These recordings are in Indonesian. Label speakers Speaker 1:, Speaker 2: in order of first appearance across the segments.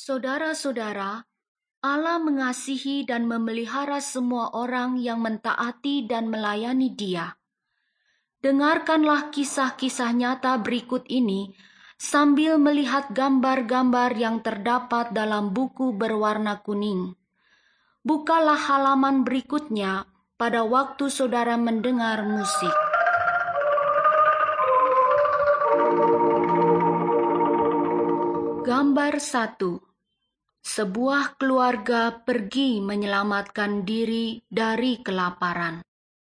Speaker 1: Saudara-saudara, Allah mengasihi dan memelihara semua orang yang mentaati dan melayani Dia. Dengarkanlah kisah-kisah nyata berikut ini sambil melihat gambar-gambar yang terdapat dalam buku berwarna kuning. Bukalah halaman berikutnya pada waktu saudara mendengar musik. Gambar 1. Sebuah keluarga pergi menyelamatkan diri dari kelaparan.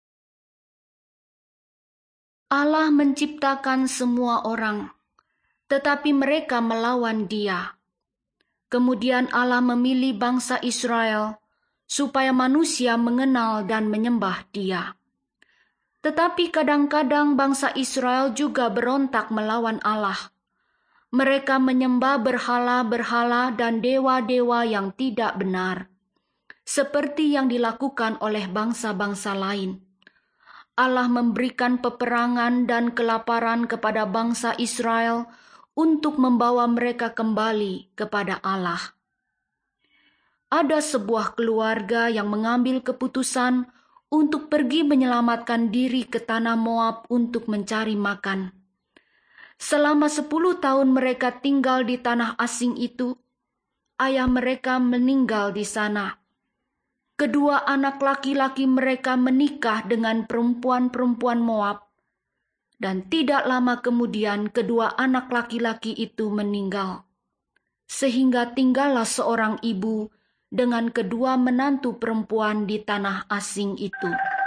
Speaker 1: Allah menciptakan semua orang, tetapi mereka melawan Dia. Kemudian Allah memilih bangsa Israel supaya manusia mengenal dan menyembah Dia. Tetapi kadang-kadang bangsa Israel juga berontak melawan Allah. Mereka menyembah berhala-berhala dan dewa-dewa yang tidak benar, seperti yang dilakukan oleh bangsa-bangsa lain. Allah memberikan peperangan dan kelaparan kepada bangsa Israel untuk membawa mereka kembali kepada Allah. Ada sebuah keluarga yang mengambil keputusan untuk pergi menyelamatkan diri ke tanah Moab untuk mencari makan. Selama 10 tahun mereka tinggal di tanah asing itu, ayah mereka meninggal di sana. Kedua anak laki-laki mereka menikah dengan perempuan-perempuan Moab, dan tidak lama kemudian kedua anak laki-laki itu meninggal. Sehingga tinggallah seorang ibu dengan kedua menantu perempuan di tanah asing itu.